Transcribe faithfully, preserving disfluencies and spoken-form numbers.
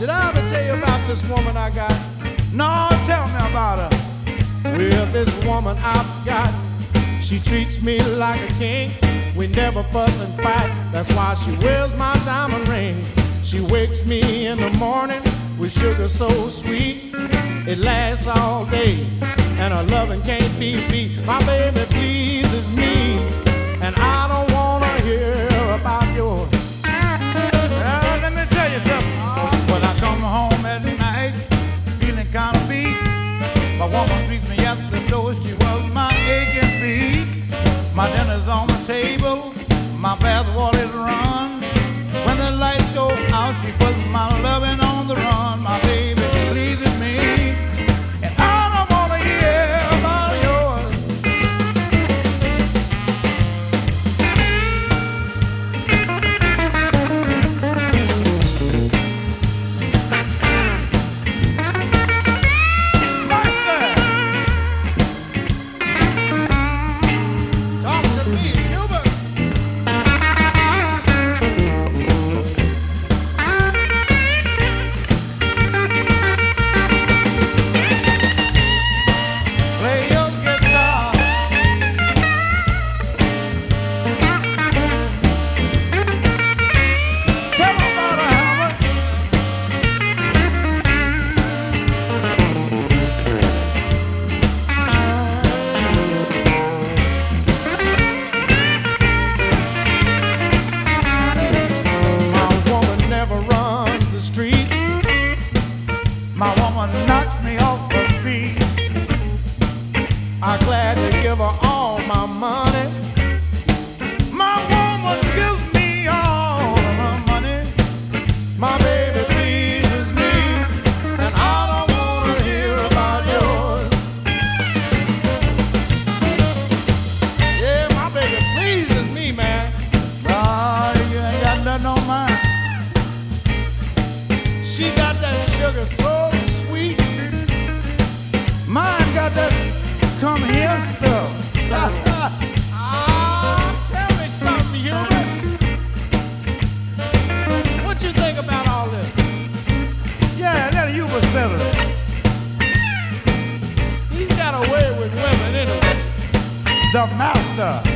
Did I ever tell you about this woman I got? No, tell me about her. Well, this woman I've got, she treats me like a king. We never fuss and fight. That's why she wears my diamond ring. She wakes me in the morning with sugar so sweet. It lasts all day, and her loving can't be beat. My baby pleases me, and I don't wanna hear about yours. Well, let me tell you something. When I come home at night, feeling kind of beat, my woman greets me at the door. She was my aching beat. My dinner's on the table, my bath water's run. When the lights go out, she puts my loving on the run. My baby pleases me, and I don't wanna hear about yours. Master! Talk to me, Hubert. Play your guitar. Tell 'em about her, Howard. My woman never runs the streets. My woman knocks me off her feet. I gladly give her all my money. My woman gives me all of her money. My baby pleases me, and I don't wanna hear about yours. Yeah, my baby pleases me, man. Ah, you ain't got nothing on mine. She got that sugar so sweet. Mine got that come here stuff. Ah, tell me something, Hubert. What you think about all this? Yeah, let you was settle it. He's got a way with women anyway. The master.